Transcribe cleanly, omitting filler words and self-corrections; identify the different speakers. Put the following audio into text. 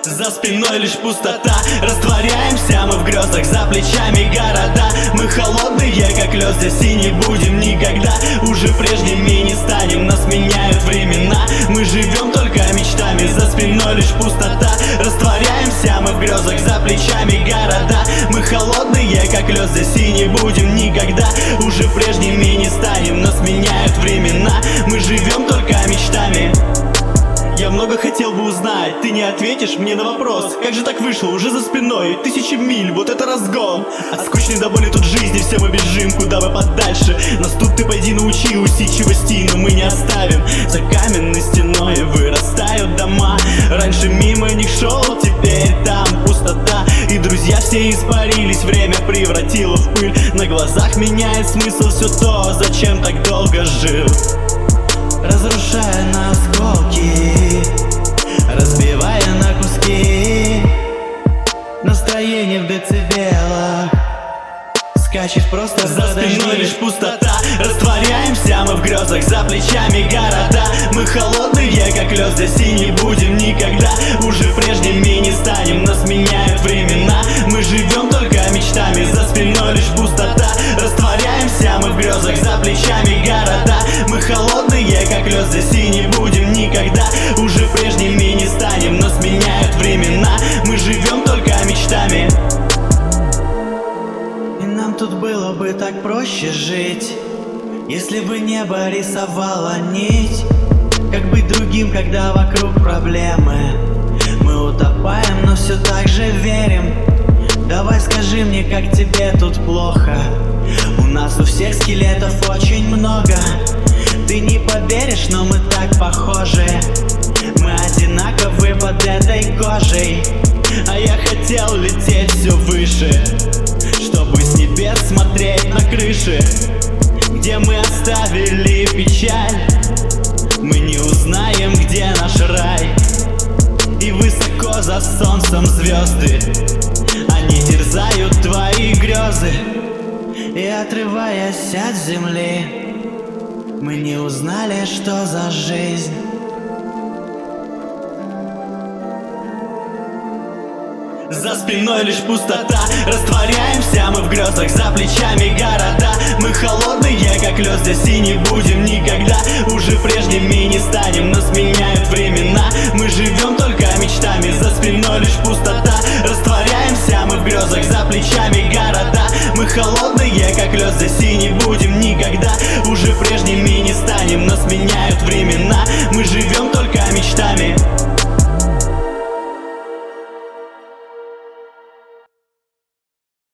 Speaker 1: За спиной лишь пустота, растворяемся мы в грезах, за плечами города. Мы холодные, как лед, здесь и не будем никогда. Уже прежними не станем, нас меняют времена. Мы живем только мечтами, за спиной лишь пустота, растворяемся мы в грезах, за плечами города. Мы холодные, как лед, здесь и не будем никогда. Уже прежними не станем, нас меняют времена. Мы живем только мечтами. Я много хотел бы узнать, ты не ответишь мне на вопрос. Как же так вышло, уже за спиной тысячи миль, вот это разгон. От скучной до боли тут жизни, все мы бежим куда бы подальше. Нас тут ты пойди научи усидчивости, но мы не оставим. За каменной стеной вырастают дома. Раньше мимо них шел, теперь там пустота. И друзья все испарились, время превратило в пыль. На глазах меняет смысл все то, зачем так долго жил. Разрушая на осколки, разбивая на куски. Настроение в децибелах, скачешь просто за спиной лишь пустота, растворяемся мы в грезах, за плечами города. Мы холодные, как лед, здесь и не будем никогда. Уже прежними не станем, нас меняют времена. Мы живем только мечтами, за спиной лишь пустота, растворяемся мы в грезах, за плечами города. Мы холодные, как лед, здесь и не будем никогда. Уже прежними не станем, нас меняют времена. Мы живем только мечтами. И нам тут было бы так проще жить, если бы небо рисовало нить. Как быть другим, когда вокруг проблемы? Мы утопаем, но все так же верим. Давай скажи мне, как тебе тут плохо. У нас у всех скелетов очень много. Ты не поверишь, но мы так похожи. Мы одинаковы под этой кожей. А я хотел лететь все выше, чтобы с небес смотреть на крыши, где мы оставили печаль. Мы не узнаем, где наш рай. И высоко за солнцем звезды, они терзают твои грезы. И отрываясь от земли, мы не узнали, что за жизнь. За спиной лишь пустота, растворяемся мы в грезах, за плечами города. Мы холодные, как лед, здесь и не будем никогда. Уже прежними не станем, нас меняют времена. Мы живем только мечтами, за спиной лишь пустота, растворяемся мы в грезах, за плечами города. Мы холодные, как лед, здесь и не будем никогда. Уже прежними не станем, нас меняют времена. Мы